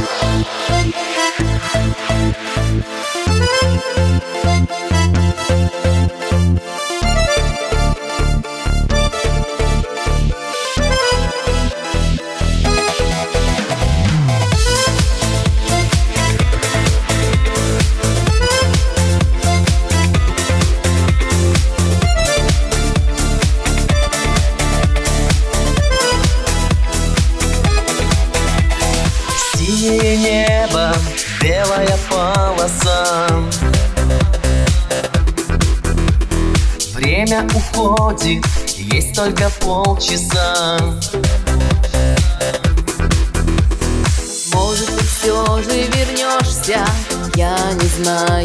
Синее небо, белая полоса. Время уходит, есть только полчаса. Может, ты все же вернешься, я не знаю.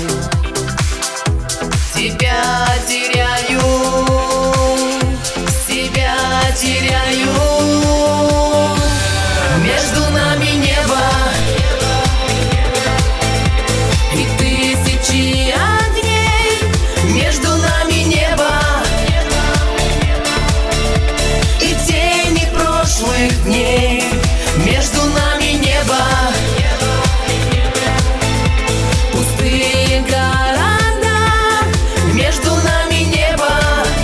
Тебя теряю, себя теряю. Между нами небо и тысячи огней. Между нами небо и тени прошлых дней. Между нами небо, пустые города. Между нами небо,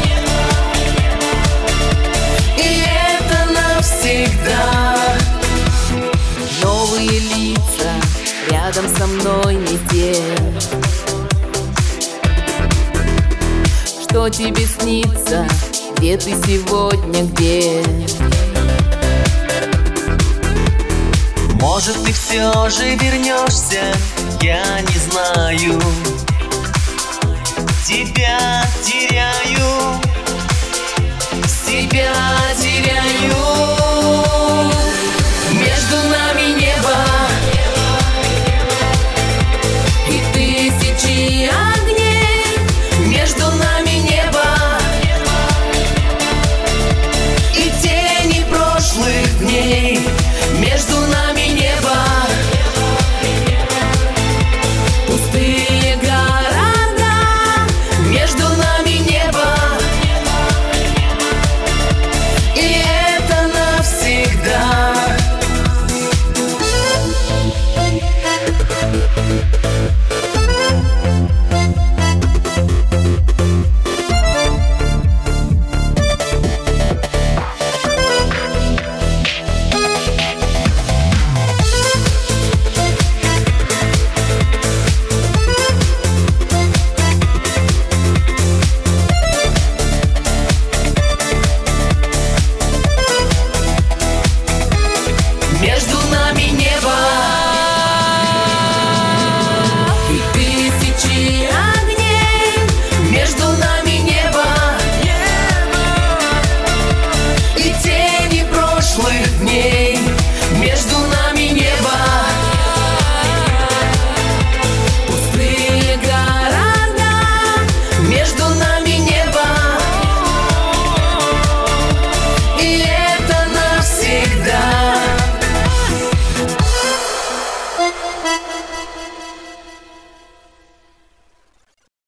и это навсегда. Новые лица рядом со мной не те. Что тебе снится? Где ты сегодня, где? Может, ты все же вернешься, я не знаю. Тебя теряю, себя теряю.